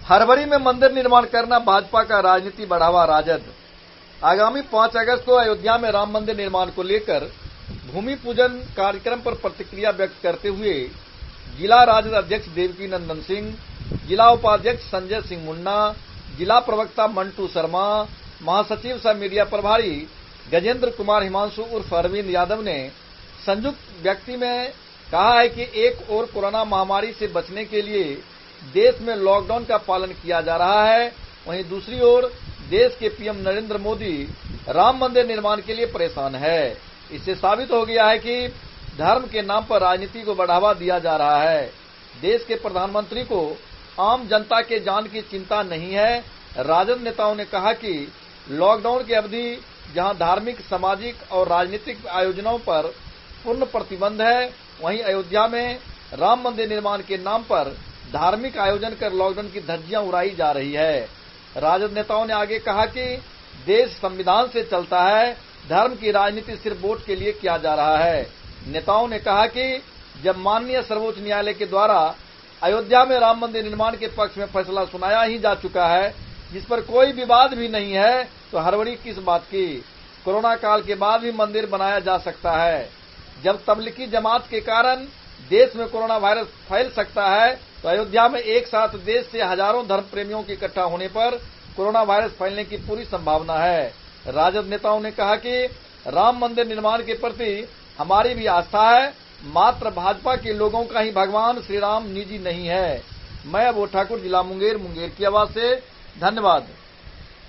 हरवरी में मंदिर निर्माण करना भाजपा का राजनीति बढ़ावा राजद। आगामी 5 अगस्त को अयोध्या में राम मंदिर निर्माण को लेकर भूमि पूजन कार्यक्रम पर प्रतिक्रिया व्यक्त करते हुए जिला राजद अध्यक्ष देवकी नंदन सिंह, जिला उपाध्यक्ष संजय सिंह मुन्ना, जिला प्रवक्ता मंटू शर्मा, महासचिव सह मीडिया प्रभारी गजेंद्र कुमार हिमांशु उर्फ अरविंद यादव ने संयुक्त व्यक्ति में कहा है कि एक ओर कोरोना महामारी से बचने के लिए देश में लॉकडाउन का पालन किया जा रहा है, वहीं दूसरी ओर देश के पीएम नरेंद्र मोदी राम मंदिर निर्माण के लिए परेशान है। इससे साबित हो गया है कि धर्म के नाम पर राजनीति को बढ़ावा दिया जा रहा है। देश के प्रधानमंत्री को आम जनता के जान की चिंता नहीं है। राजद नेताओं ने कहा कि लॉकडाउन की अवधि जहां धार्मिक, सामाजिक और राजनीतिक आयोजनों पर पूर्ण प्रतिबंध है, वहीं अयोध्या में राम मंदिर निर्माण के नाम पर धार्मिक आयोजन कर लॉकडाउन की धज्जियां उड़ाई जा रही है। राजद नेताओं ने आगे कहा कि देश संविधान से चलता है, धर्म की राजनीति सिर्फ वोट के लिए किया जा रहा है। नेताओं ने कहा कि जब माननीय सर्वोच्च न्यायालय के द्वारा अयोध्या में राम मंदिर निर्माण के पक्ष में फैसला सुनाया ही जा चुका है, जिस पर कोई विवाद भी नहीं है, तो हड़बड़ी किस बात की। कोरोना काल के बाद भी मंदिर बनाया जा सकता है। जब तबलीगी जमात के कारण देश में कोरोना वायरस फैल सकता है, तो अयोध्या में एक साथ देश से हजारों धर्म प्रेमियों के इकट्ठा होने पर कोरोना वायरस फैलने की पूरी संभावना है। राजद नेताओं ने कहा कि राम मंदिर निर्माण के प्रति हमारी भी आस्था है, मात्र भाजपा के लोगों का ही भगवान श्री राम निजी नहीं है। मैं अबू ठाकुर, जिला मुंगेर की आवाज से, धन्यवाद।